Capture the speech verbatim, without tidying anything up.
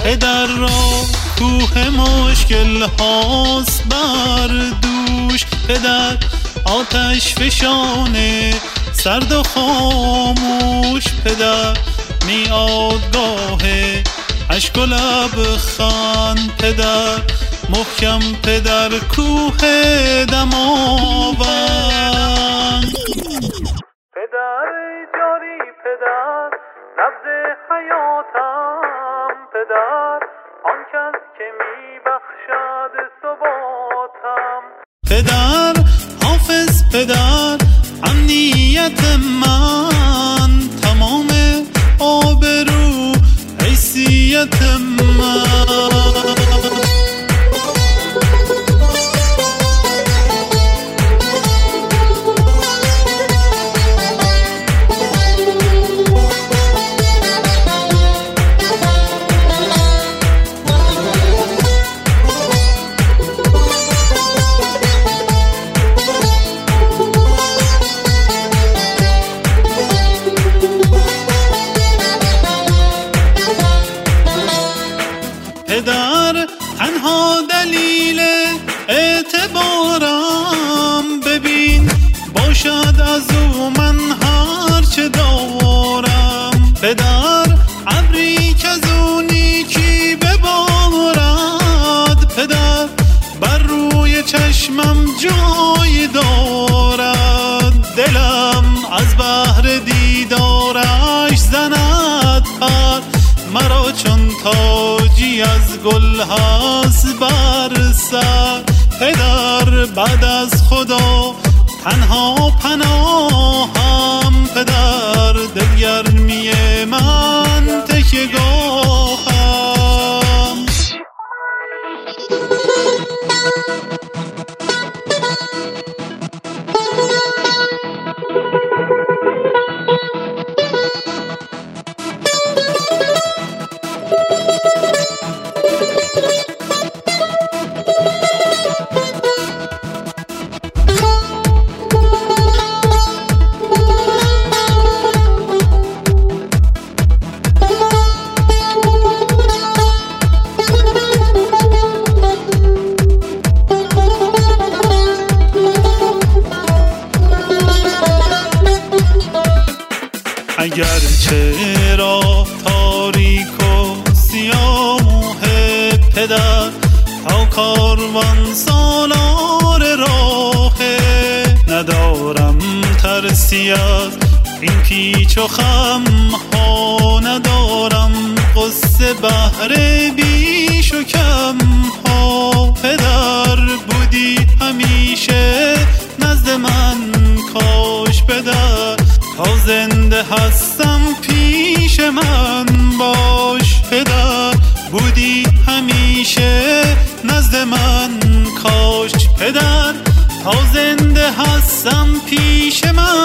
پدر را کوه مشکل هاست بر دوش، پدر آتش فشانه سرد و خاموش، پدر میادگاه اشک و لبخند، پدر محکم، پدر کوه دماوند. پدر جاری، پدر نبض حیاتم، پدر آن کس که میبخشد ثباتم، پدر حافظ، پدر امنیت من، تمام آبرو حیثیت من. پدر تنها دلیل اعتبارم، ببین باشد از او من هر چه دارم، پدر ابری که از او نیکی ببارد، پدر بر روی چشمم جای دارد، دلم از بحر دیدارش زند پر، مرا چون تاجی از گل هست بر سر، پدر بعد از خدا تنها پناهم، پدر دلگرمی من تکیه گاهم. اگر چرا تاریک و سیاه پدر تا کاروان سالار راه، ندارم ترسی از این پیچ و خم ها، ندارم قصه بهر بیش و کم ها، پدر بودی همیشه نزد من، کاش پدر تا زنده هستم پیش من باش، پدر بودی همیشه نزد من، کاش پدر تا زنده هستم پیش من.